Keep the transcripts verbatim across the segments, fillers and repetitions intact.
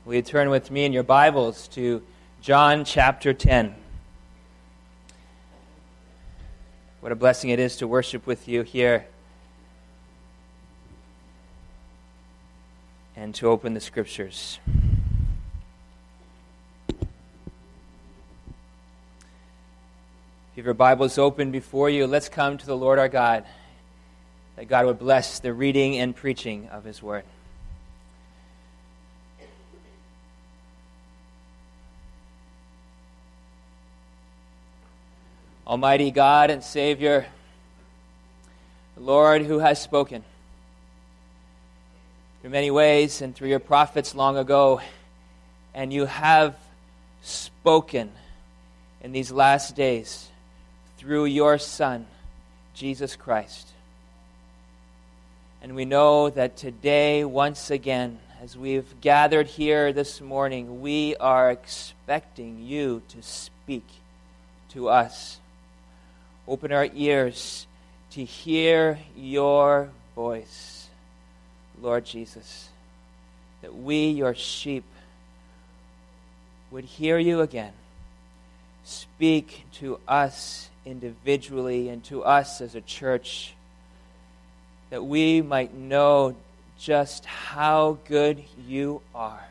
Will you turn with me in your Bibles to John chapter ten? What a blessing it is to worship with you here and to open the Scriptures. If you have your Bibles open before you, let's come to the Lord our God, that God would bless the reading and preaching of His Word. Almighty God and Savior, the Lord who has spoken through many ways and through your prophets long ago, and you have spoken in these last days through your Son, Jesus Christ. And we know that today, once again, as we've gathered here this morning, we are expecting you to speak to us. Open our ears to hear your voice, Lord Jesus, that we, your sheep, would hear you again. Speak to us individually and to us as a church, that we might know just how good you are.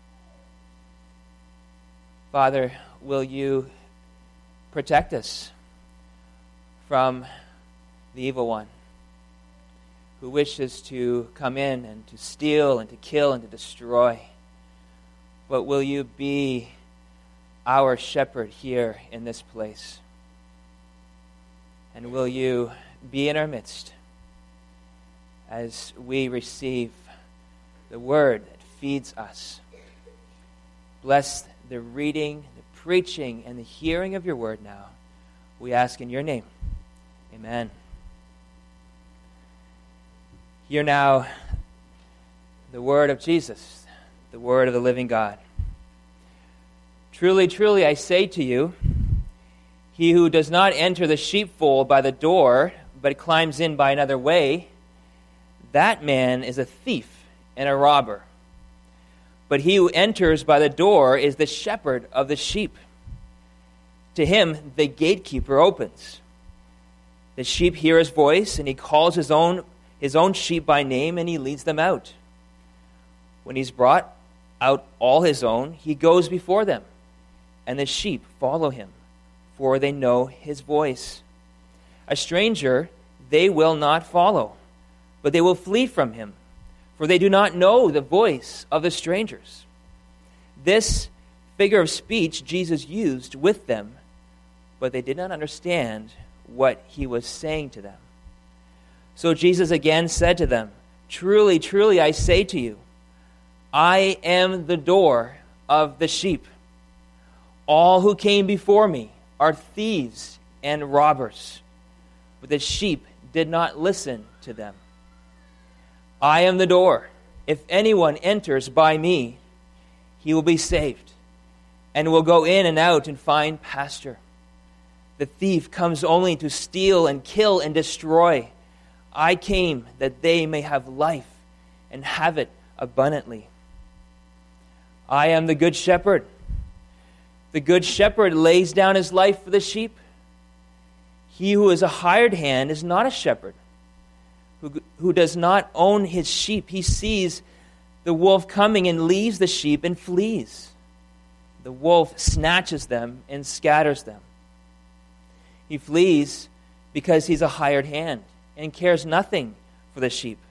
Father, will you protect us from the evil one who wishes to come in and to steal and to kill and to destroy? But will you be our shepherd here in this place? And will you be in our midst as we receive the word that feeds us? Bless the reading, the preaching, and the hearing of your word now. We ask in your name. Amen. Hear now the word of Jesus, the word of the living God. Truly, truly, I say to you, he who does not enter the sheepfold by the door, but climbs in by another way, that man is a thief and a robber. But he who enters by the door is the shepherd of the sheep. To him the gatekeeper opens. The sheep hear his voice, and he calls his own his own sheep by name, and he leads them out. When he's brought out all his own, he goes before them, and the sheep follow him, for they know his voice. A stranger they will not follow, but they will flee from him, for they do not know the voice of the strangers. This figure of speech Jesus used with them, but they did not understand what he was saying to them. So Jesus again said to them, Truly, truly, I say to you, I am the door of the sheep. All who came before me are thieves and robbers, but the sheep did not listen to them. I am the door. If anyone enters by me, he will be saved, and will go in and out and find pasture. The thief comes only to steal and kill and destroy. I came that they may have life and have it abundantly. I am the good shepherd. The good shepherd lays down his life for the sheep. He who is a hired hand is not a shepherd, who, who does not own his sheep. He sees the wolf coming and leaves the sheep and flees. The wolf snatches them and scatters them. He flees because he's a hired hand and cares nothing for the sheep.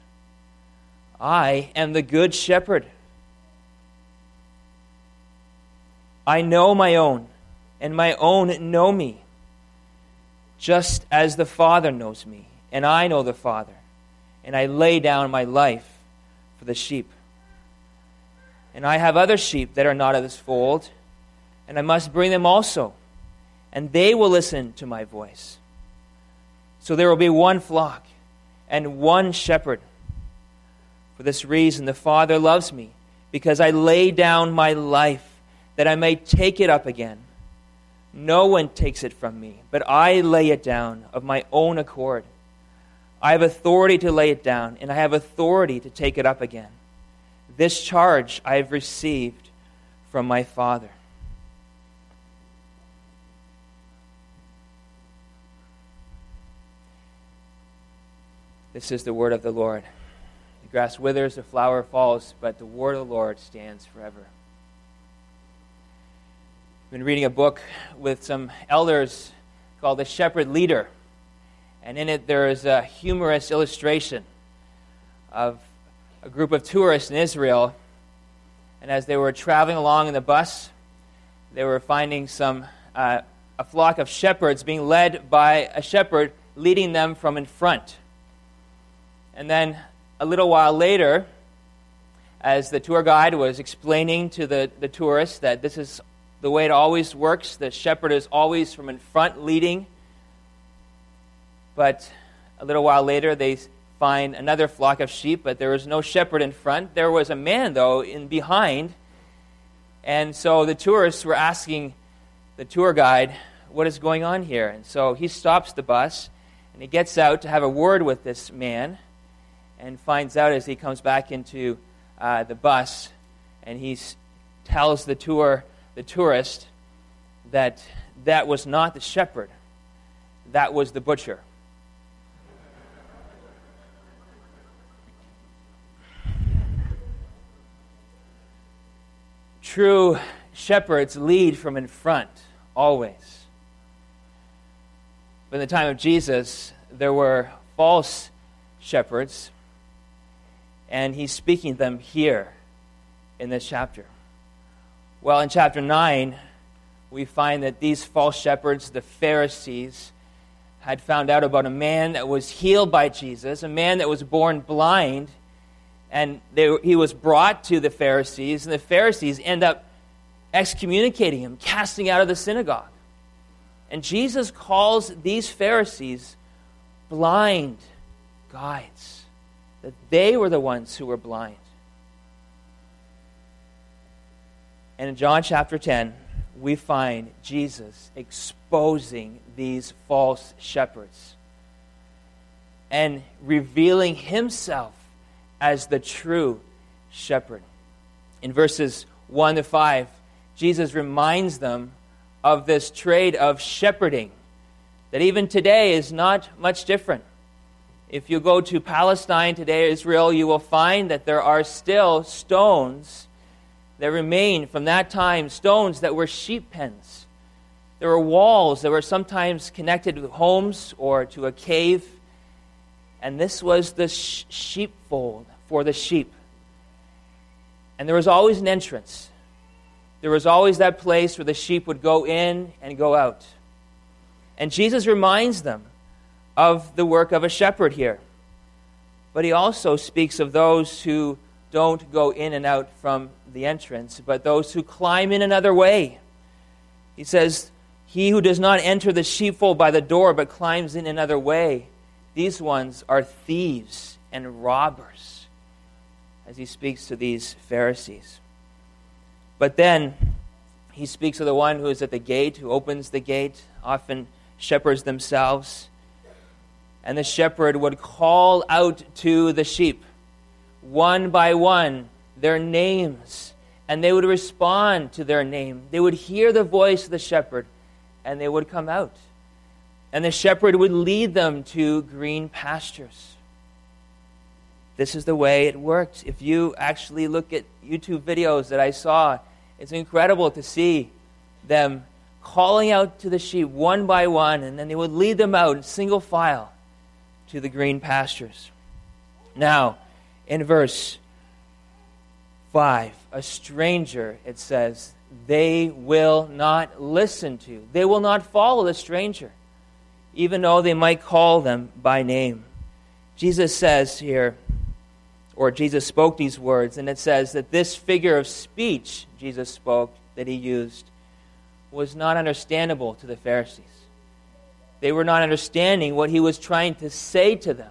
I am the good shepherd. I know my own, and my own know me, just as the Father knows me, and I know the Father, and I lay down my life for the sheep. And I have other sheep that are not of this fold, and I must bring them also, and they will listen to my voice. So there will be one flock and one shepherd. For this reason the Father loves me, because I lay down my life that I may take it up again. No one takes it from me, but I lay it down of my own accord. I have authority to lay it down, and I have authority to take it up again. This charge I have received from my Father. This is the word of the Lord. The grass withers, the flower falls, but the word of the Lord stands forever. I've been reading a book with some elders called The Shepherd Leader. And in it there is a humorous illustration of a group of tourists in Israel. And as they were traveling along in the bus, they were finding some uh, a flock of shepherds being led by a shepherd leading them from in front. And then a little while later, as the tour guide was explaining to the, the tourists that this is the way it always works, the shepherd is always from in front leading. But a little while later, they find another flock of sheep, but there was no shepherd in front. There was a man, though, in behind. And so the tourists were asking the tour guide, what is going on here? And so he stops the bus, and he gets out to have a word with this man, and finds out as he comes back into uh, the bus, and he tells the tour, the tourist, that that was not the shepherd, that was the butcher. True shepherds lead from in front, always. But in the time of Jesus, there were false shepherds, and he's speaking to them here in this chapter. Well, in chapter nine, we find that these false shepherds, the Pharisees, had found out about a man that was healed by Jesus, a man that was born blind, and they, he was brought to the Pharisees, and the Pharisees end up excommunicating him, casting out of the synagogue. And Jesus calls these Pharisees blind guides, that they were the ones who were blind. And in John chapter ten, we find Jesus exposing these false shepherds and revealing himself as the true shepherd. In verses one to five, Jesus reminds them of this trade of shepherding that even today is not much different. If you go to Palestine today, Israel, you will find that there are still stones that remain from that time, stones that were sheep pens. There were walls that were sometimes connected to homes or to a cave, and this was the sh- sheepfold for the sheep. And there was always an entrance. There was always that place where the sheep would go in and go out. And Jesus reminds them of the work of a shepherd here. But he also speaks of those who don't go in and out from the entrance, but those who climb in another way. He says, he who does not enter the sheepfold by the door, but climbs in another way, these ones are thieves and robbers, as he speaks to these Pharisees. But then he speaks of the one who is at the gate, who opens the gate, often shepherds themselves. And the shepherd would call out to the sheep, one by one, their names, and they would respond to their name. They would hear the voice of the shepherd, and they would come out. And the shepherd would lead them to green pastures. This is the way it worked. If you actually look at YouTube videos that I saw, it's incredible to see them calling out to the sheep one by one, and then they would lead them out in single file to the green pastures. Now, in verse five, a stranger, it says, they will not listen to. They will not follow the stranger, even though they might call them by name. Jesus says here, or Jesus spoke these words, and it says that this figure of speech Jesus spoke, that he used, was not understandable to the Pharisees. They were not understanding what he was trying to say to them.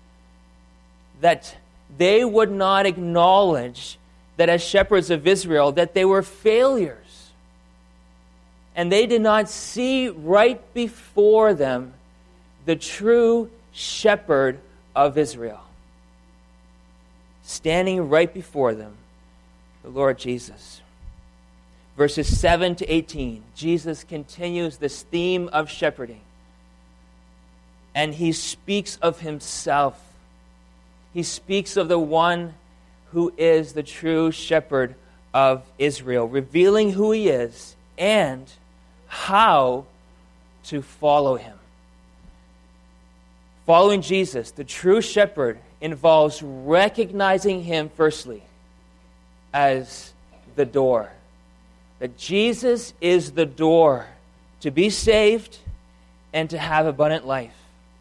That they would not acknowledge that as shepherds of Israel, that they were failures. And they did not see right before them the true shepherd of Israel. Standing right before them, the Lord Jesus. verses seven to eighteen, Jesus continues this theme of shepherding. And he speaks of himself. He speaks of the one who is the true shepherd of Israel, revealing who he is and how to follow him. Following Jesus, the true shepherd, involves recognizing him firstly as the door. That Jesus is the door to be saved and to have abundant life.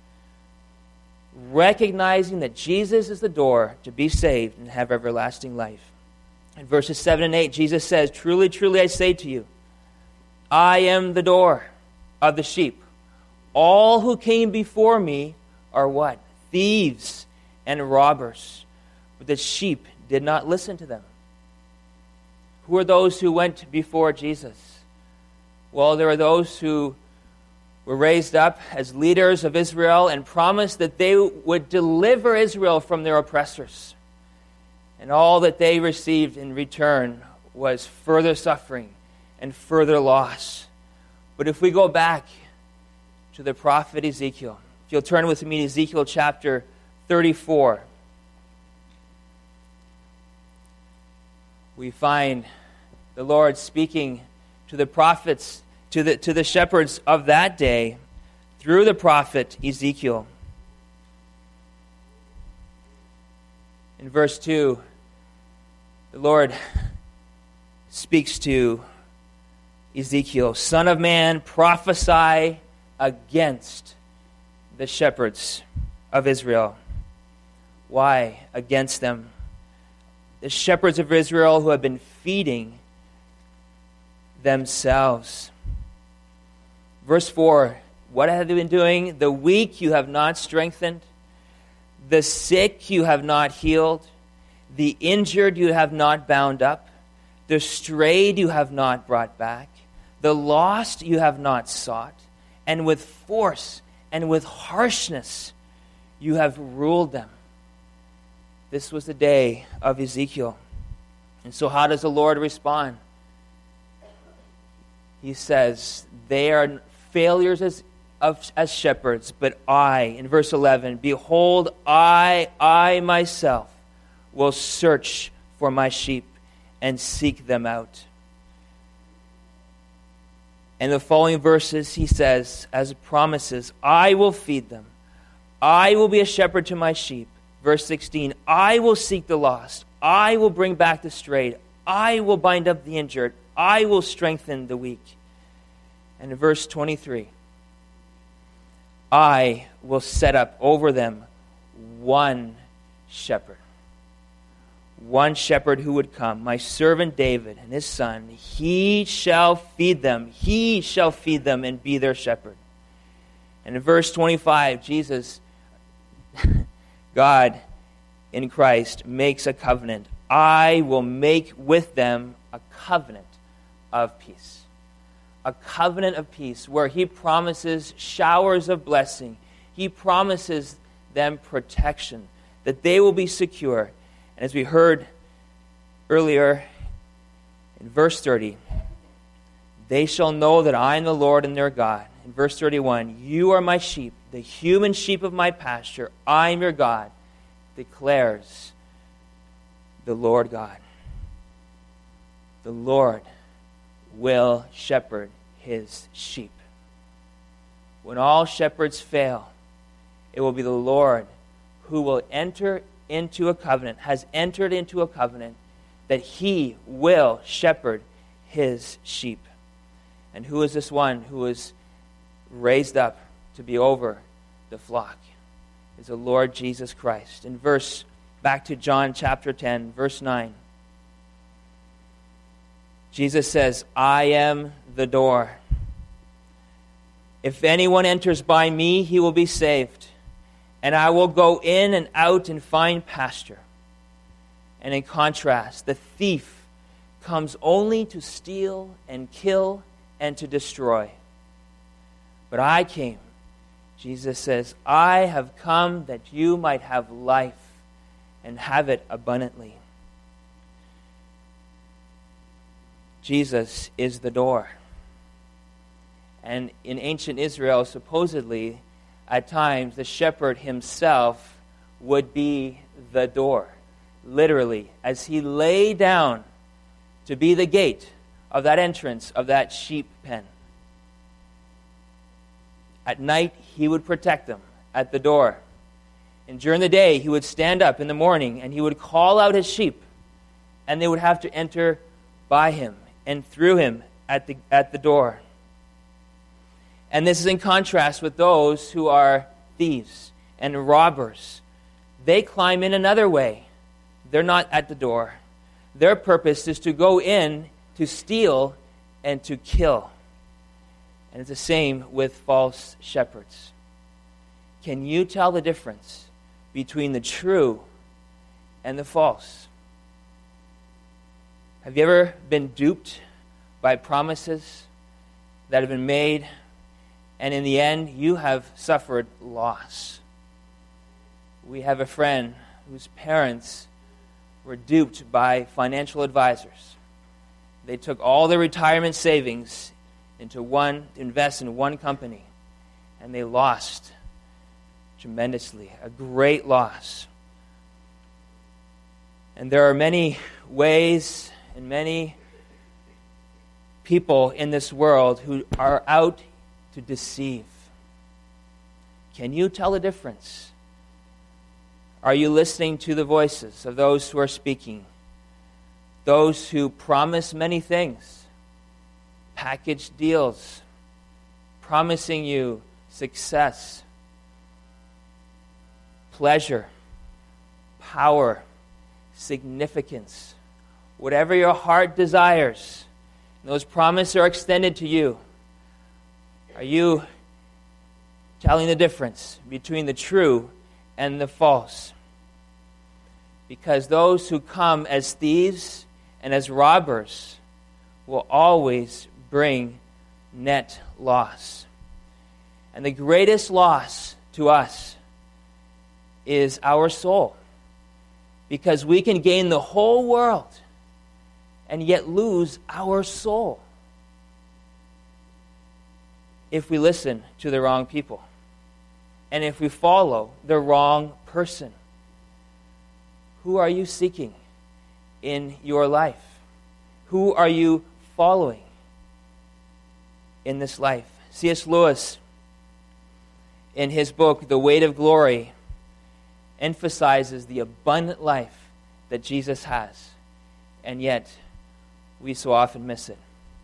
Recognizing that Jesus is the door to be saved and have everlasting life. In verses seven and eight, Jesus says, "Truly, truly, I say to you, I am the door of the sheep. All who came before me are" what? "Thieves and robbers. But the sheep did not listen to them." Who are those who went before Jesus? Well, there are those who were raised up as leaders of Israel and promised that they would deliver Israel from their oppressors. And all that they received in return was further suffering and further loss. But if we go back to the prophet Ezekiel, if you'll turn with me to Ezekiel chapter thirty-four, we find the Lord speaking to the prophets, to the, to the shepherds of that day, through the prophet Ezekiel. In verse two, the Lord speaks to Ezekiel, "Son of man, prophesy against the shepherds of Israel." Why against them? The shepherds of Israel who have been feeding themselves. Verse four, what have they been doing? "The weak you have not strengthened, the sick you have not healed, the injured you have not bound up, the strayed you have not brought back, the lost you have not sought, and with force and with harshness you have ruled them." This was the day of Ezekiel. And so how does the Lord respond? He says, they are failures as, of, as shepherds, but I, in verse eleven, "Behold, I, I myself will search for my sheep and seek them out." In the following verses, he says, as promises, "I will feed them. I will be a shepherd to my sheep." Verse sixteen, "I will seek the lost. I will bring back the strayed. I will bind up the injured. I will strengthen the weak." And in verse twenty-three, "I will set up over them one shepherd." One shepherd who would come, my servant David and his son. He shall feed them. He shall feed them and be their shepherd. And in verse twenty-five, Jesus, God in Christ, makes a covenant. "I will make with them a covenant of peace." A covenant of peace where he promises showers of blessing. He promises them protection, that they will be secure. And as we heard earlier in verse thirty, "They shall know that I am the Lord and their God." In verse thirty-one, "You are my sheep, the human sheep of my pasture. I am your God," declares the Lord God. The Lord will shepherd his sheep. When all shepherds fail, it will be the Lord who will enter into a covenant, has entered into a covenant, that he will shepherd his sheep. And who is this one who is raised up to be over the flock? Is the Lord Jesus Christ. In verse, back to John chapter ten, verse nine. Jesus says, "I am the door. If anyone enters by me, he will be saved. And I will go in and out and find pasture." And in contrast, the thief comes only to steal and kill and to destroy. But I came, Jesus says, "I have come that you might have life and have it abundantly." Jesus is the door. And in ancient Israel, supposedly, at times, the shepherd himself would be the door. Literally, as he lay down to be the gate of that entrance of that sheep pen. At night, he would protect them at the door. And during the day, he would stand up in the morning and he would call out his sheep, and they would have to enter by him and through him at the at the door. And this is in contrast with those who are thieves and robbers. They climb in another way. They're not at the door. Their purpose is to go in to steal and to kill. And it's the same with false shepherds. Can you tell the difference between the true and the false? Have you ever been duped by promises that have been made, and in the end, you have suffered loss? We have a friend whose parents were duped by financial advisors. They took all their retirement savings into one, to invest in one company, and they lost tremendously, a great loss. And there are many ways and many people in this world who are out to deceive. Can you tell the difference? Are you listening to the voices of those who are speaking? Those who promise many things, package deals, promising you success, pleasure, power, significance, whatever your heart desires, those promises are extended to you. Are you telling the difference between the true and the false? Because those who come as thieves and as robbers will always bring net loss. And the greatest loss to us is our soul. Because we can gain the whole world and yet lose our soul if we listen to the wrong people and if we follow the wrong person. Who are you seeking in your life? Who are you following in this life? C S Lewis, in his book, The Weight of Glory, emphasizes the abundant life that Jesus has, and yet we so often miss it.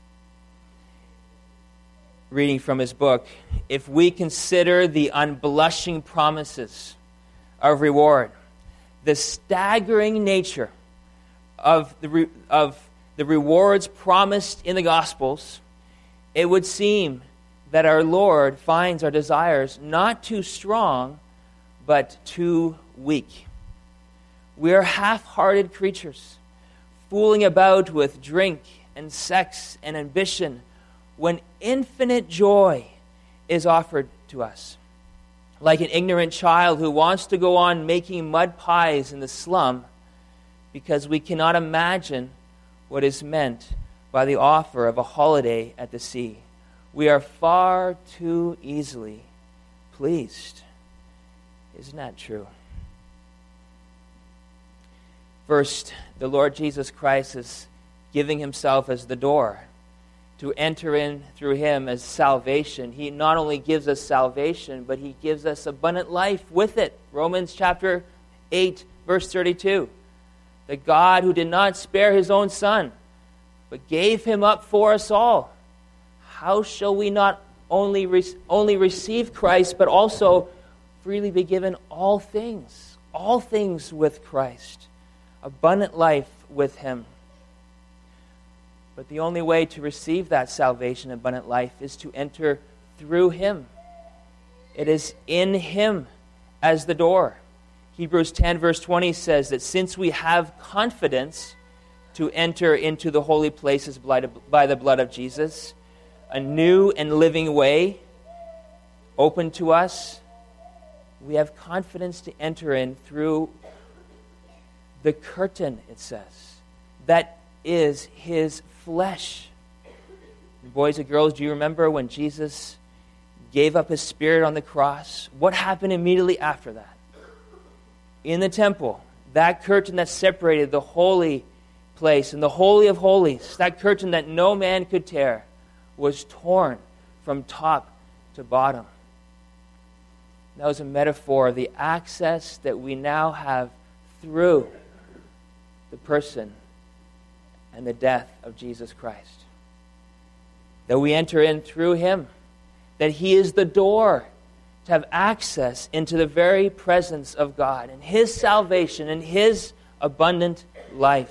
Reading from his book, if we consider the unblushing promises of reward, the staggering nature of the re- of the rewards promised in the Gospels, it would seem that our Lord finds our desires not too strong, but too weak. We are half-hearted creatures, fooling about with drink and sex and ambition when infinite joy is offered to us. Like an ignorant child who wants to go on making mud pies in the slum because we cannot imagine what is meant by the offer of a holiday at the sea. We are far too easily pleased. Isn't that true? First, the Lord Jesus Christ is giving himself as the door to enter in through him as salvation. He not only gives us salvation, but he gives us abundant life with it. Romans chapter eight, verse thirty-two. The God who did not spare his own son, but gave him up for us all, how shall we not only, re- only receive Christ, but also freely be given all things, all things with Christ, abundant life with him? But the only way to receive that salvation, abundant life, is to enter through him. It is in him as the door. Hebrews ten, verse twenty says that since we have confidence to enter into the holy places by the blood of Jesus, a new and living way open to us, we have confidence to enter in through the curtain, it says, that is his flesh. Boys and girls, do you remember when Jesus gave up his spirit on the cross? What happened immediately after that? In the temple, that curtain that separated the holy place and the Holy of Holies, that curtain that no man could tear, was torn from top to bottom. That was a metaphor of the access that we now have through the person and the death of Jesus Christ. That we enter in through him. That he is the door to have access into the very presence of God and his salvation and his abundant life.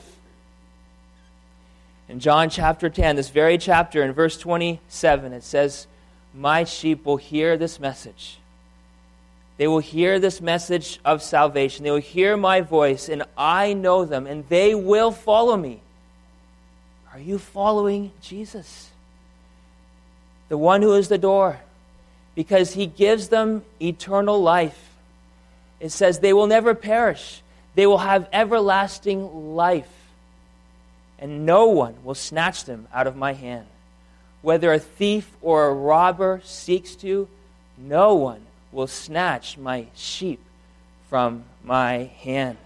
In John chapter ten, this very chapter, in verse twenty-seven, it says, "My sheep will hear this message. They will hear this message of salvation. They will hear my voice, and I know them, and they will follow me." Are you following Jesus? The one who is the door, because he gives them eternal life. It says they will never perish. They will have everlasting life. And no one will snatch them out of my hand. Whether a thief or a robber seeks to, no one will snatch my sheep from my hand.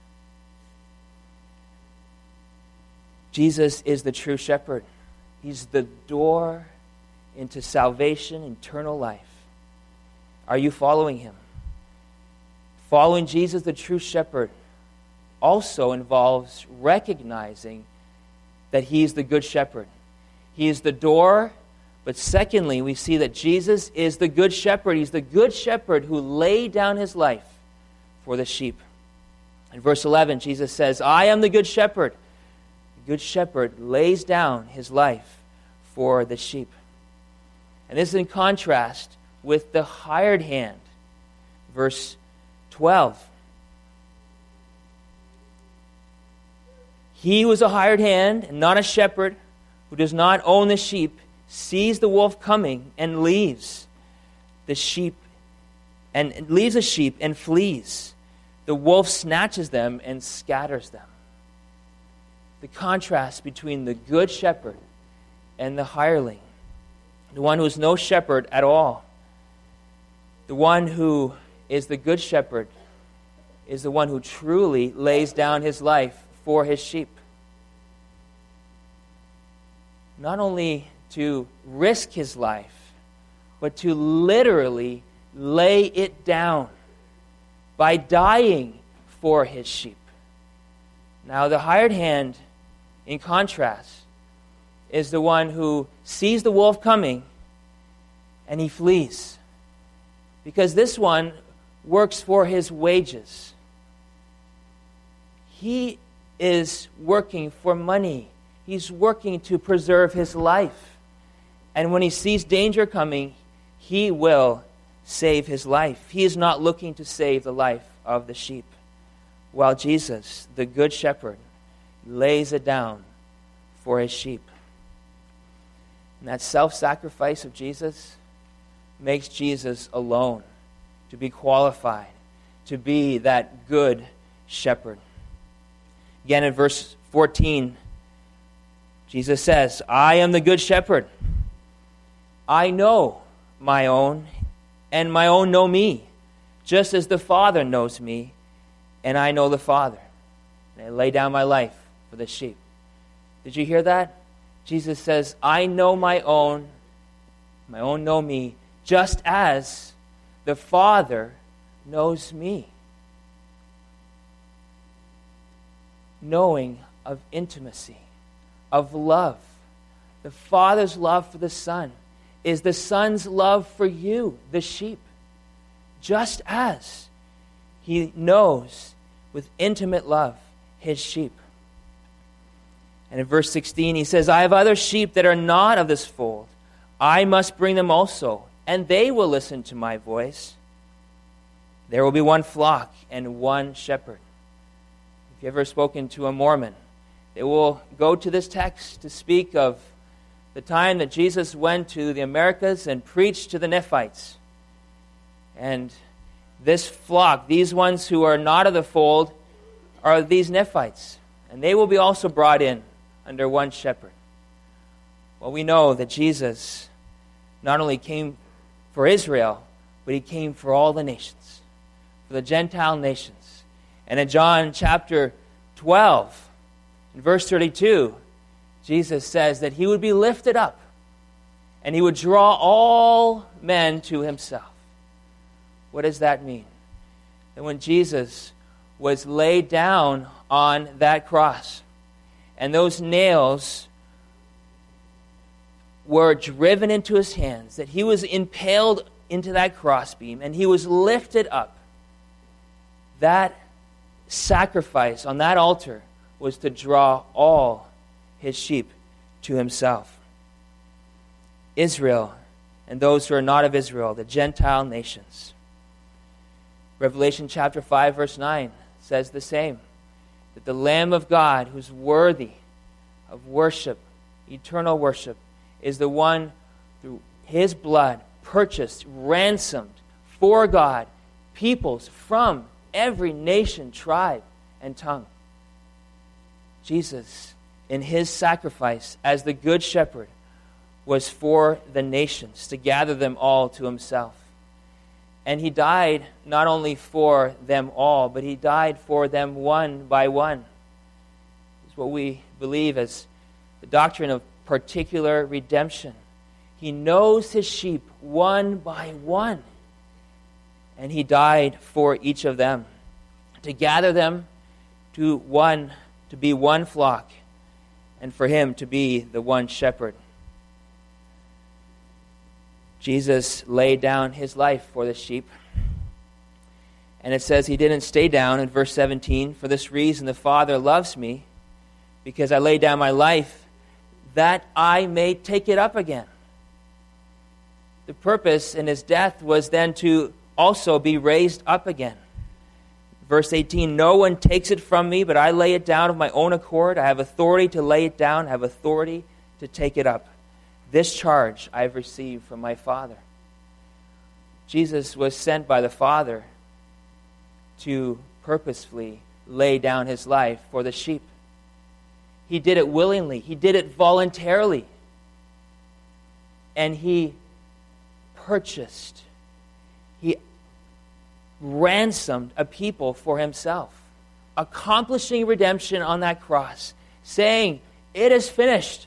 Jesus is the true shepherd. He's the door into salvation, eternal life. Are you following him? Following Jesus, the true shepherd, also involves recognizing that he is the good shepherd. He is the door, but secondly, we see that Jesus is the good shepherd. He's the good shepherd who laid down his life for the sheep. In verse eleven, Jesus says, "I am the good shepherd." The good shepherd lays down his life for the sheep. And this is in contrast with the hired hand. Verse twelve. "He who is a hired hand and not a shepherd, who does not own the sheep, sees the wolf coming and leaves the sheep and leaves the sheep and flees. The wolf snatches them and scatters them." The contrast between the good shepherd and the hireling, the one who is no shepherd at all. The one who is the good shepherd is the one who truly lays down his life for his sheep. Not only to risk his life, but to literally lay it down by dying for his sheep. Now, the hired hand, in contrast, is the one who sees the wolf coming and he flees. Because this one works for his wages. He is working for money. He's working to preserve his life. And when he sees danger coming, he will save his life. He is not looking to save the life of the sheep. While Jesus, the good shepherd, lays it down for his sheep. And that self-sacrifice of Jesus makes Jesus alone to be qualified to be that good shepherd. Again, in verse fourteen, Jesus says, "I am the good shepherd. I know my own, and my own know me, just as the Father knows me, and I know the Father. And I lay down my life for the sheep." Did you hear that? Jesus says, "I know my own, my own know me, just as the Father knows me." Knowing of intimacy, of love. The Father's love for the Son is the Son's love for you, the sheep. Just as he knows with intimate love his sheep. And in verse sixteen, he says, "I have other sheep that are not of this fold. I must bring them also, and they will listen to my voice. There will be one flock and one shepherd." If you've ever spoken to a Mormon, they will go to this text to speak of the time that Jesus went to the Americas and preached to the Nephites. And this flock, these ones who are not of the fold, are these Nephites. And they will be also brought in under one shepherd? Well, we know that Jesus not only came for Israel, but he came for all the nations, for the Gentile nations. And in John chapter twelve, in verse thirty-two, Jesus says that he would be lifted up and he would draw all men to himself. What does that mean? That when Jesus was laid down on that cross and those nails were driven into his hands, that he was impaled into that crossbeam and he was lifted up, that sacrifice on that altar was to draw all his sheep to himself. Israel and those who are not of Israel, the Gentile nations. Revelation chapter five, verse nine says the same, that the Lamb of God, who's worthy of worship, eternal worship, is the one through his blood purchased, ransomed for God, peoples from every nation, tribe, and tongue. Jesus, in his sacrifice as the good shepherd, was for the nations, to gather them all to himself. And he died not only for them all, but he died for them one by one. It's what we believe as the doctrine of particular redemption. He knows his sheep one by one. And he died for each of them, to gather them to one, to be one flock, and for him to be the one shepherd. Jesus laid down his life for the sheep. And it says he didn't stay down in verse seventeen. For this reason the Father loves me, because I lay down my life that I may take it up again. The purpose in his death was then to also be raised up again. Verse eighteen, no one takes it from me, but I lay it down of my own accord. I have authority to lay it down. I have authority to take it up. This charge I have received from my Father. Jesus was sent by the Father to purposefully lay down his life for the sheep. He did it willingly. He did it voluntarily. And he purchased, he ransomed a people for himself, accomplishing redemption on that cross, saying, it is finished.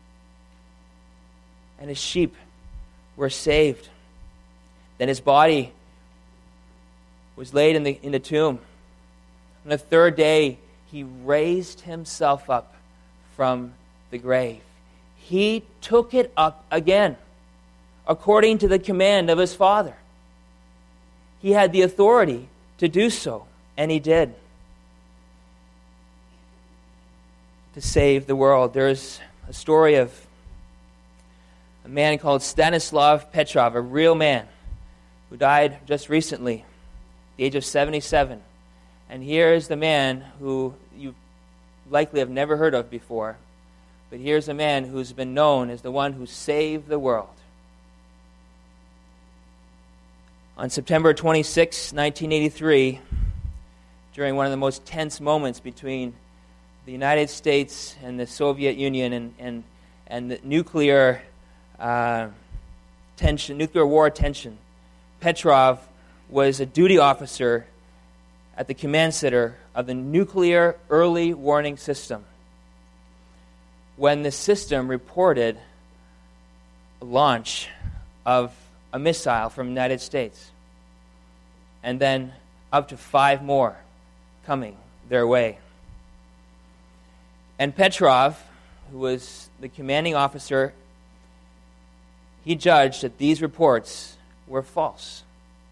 And his sheep were saved. Then his body was laid in the, in the tomb. On the third day, he raised himself up from the grave. He took it up again, according to the command of his Father. He had the authority to do so, and he did. To save the world. There's a story of a man called Stanislav Petrov, a real man, who died just recently, at the age of seventy-seven. And here is the man who you likely have never heard of before, but here's a man who's been known as the one who saved the world. On September twenty-sixth, nineteen eighty-three, during one of the most tense moments between the United States and the Soviet Union and, and, and the nuclear uh, tension, nuclear war tension, Petrov was a duty officer at the command center of the Nuclear Early Warning System when the system reported a launch of a missile from the United States, and then up to five more coming their way. And Petrov, who was the commanding officer, he judged that these reports were false.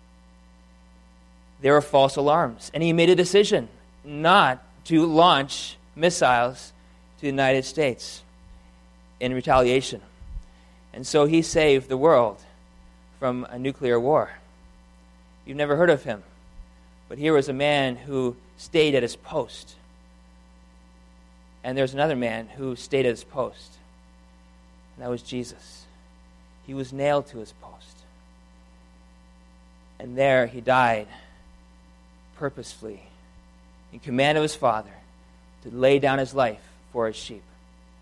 They were false alarms. And he made a decision not to launch missiles to the United States in retaliation. And so he saved the world from a nuclear war. You've never heard of him, but here was a man who stayed at his post. And there's another man who stayed at his post, and that was Jesus. He was nailed to his post. And there he died purposefully, in command of his Father, to lay down his life for his sheep.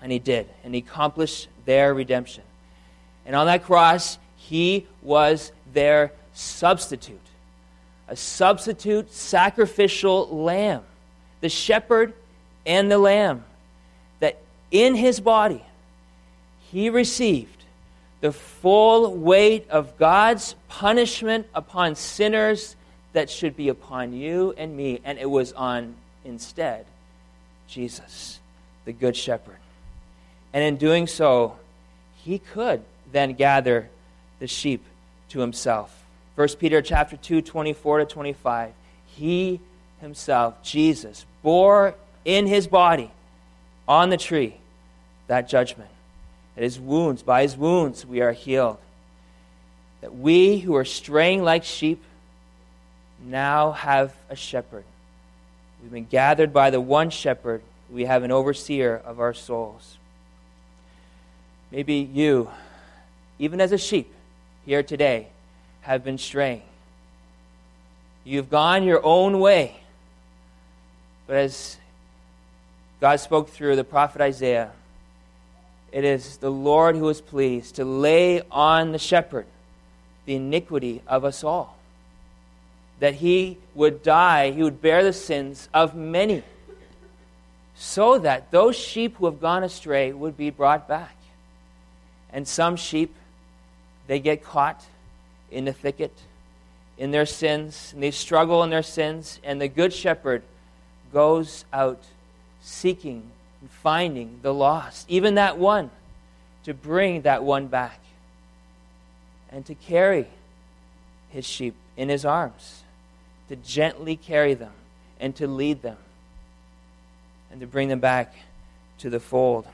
And he did. And he accomplished their redemption. And on that cross, he was their substitute. A substitute sacrificial lamb. The shepherd and the lamb. That in his body, he received the full weight of God's punishment upon sinners that should be upon you and me. And it was on, instead, Jesus, the Good Shepherd. And in doing so, he could then gather the sheep to himself. First Peter chapter two, twenty-four to twenty-five. He himself, Jesus, bore in his body on the tree that judgment. That his wounds, by his wounds, we are healed. That we who are straying like sheep now have a shepherd. We've been gathered by the one shepherd. We have an overseer of our souls. Maybe you, even as a sheep here today, have been straying. You've gone your own way. But as God spoke through the prophet Isaiah, it is the Lord who is pleased to lay on the shepherd the iniquity of us all. That he would die, he would bear the sins of many, so that those sheep who have gone astray would be brought back. And some sheep, they get caught in the thicket, in their sins, and they struggle in their sins, and the Good Shepherd goes out seeking and finding the lost, even that one, to bring that one back, and to carry his sheep in his arms, to gently carry them, and to lead them, and to bring them back to the fold.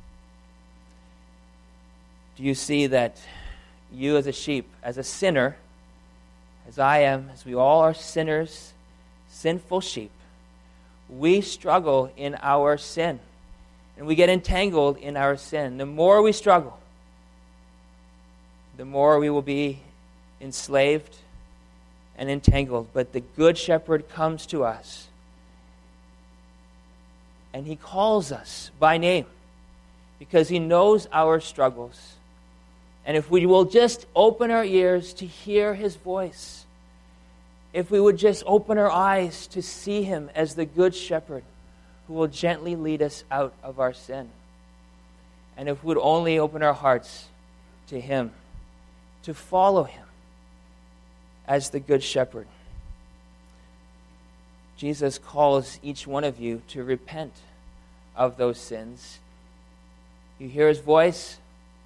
Do you see that you as a sheep, as a sinner, as I am, as we all are sinners, sinful sheep, we struggle in our sin, and we get entangled in our sin. The more we struggle, the more we will be enslaved and entangled. But the Good Shepherd comes to us, and he calls us by name because he knows our struggles. And if we will just open our ears to hear his voice, if we would just open our eyes to see him as the Good Shepherd who will gently lead us out of our sin, and if we would only open our hearts to him, to follow him as the Good Shepherd, Jesus calls each one of you to repent of those sins. You hear his voice?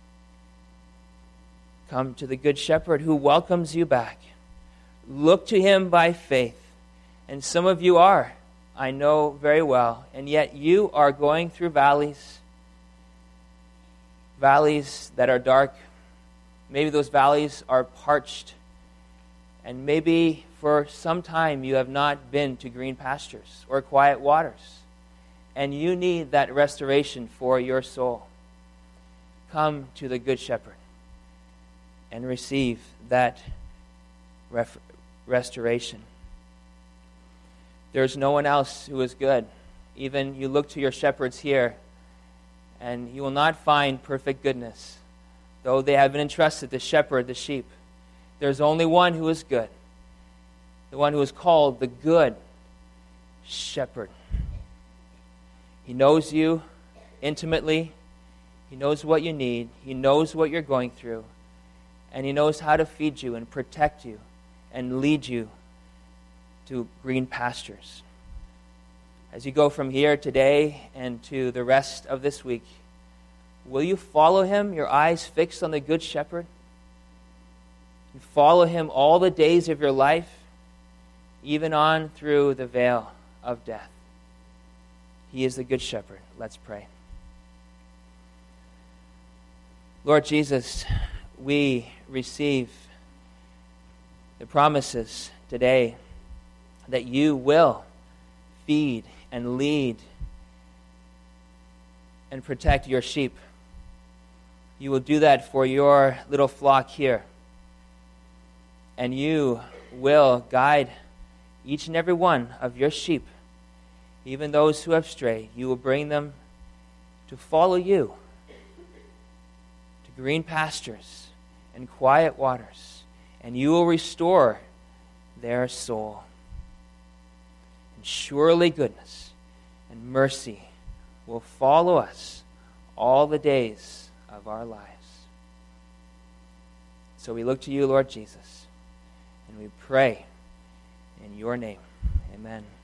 Come to the Good Shepherd who welcomes you back. Look to him by faith. And some of you are, I know very well, and yet you are going through valleys, valleys that are dark. Maybe those valleys are parched. And maybe for some time you have not been to green pastures or quiet waters. And you need that restoration for your soul. Come to the Good Shepherd and receive that ref- restoration. There's no one else who is good. Even you look to your shepherds here, and you will not find perfect goodness, though they have been entrusted to shepherd the sheep. There's only one who is good, the one who is called the Good Shepherd. He knows you intimately. He knows what you need. He knows what you're going through. And he knows how to feed you and protect you and lead you to green pastures. As you go from here today and to the rest of this week, will you follow him, your eyes fixed on the Good Shepherd? And follow him all the days of your life, even on through the veil of death. He is the Good Shepherd. Let's pray. Lord Jesus, we receive the promises today that you will feed and lead and protect your sheep. You will do that for your little flock here. And you will guide each and every one of your sheep, even those who have strayed. You will bring them to follow you to green pastures and quiet waters, and you will restore their soul. And surely goodness and mercy will follow us all the days of our lives. So we look to you, Lord Jesus, and we pray in your name. Amen.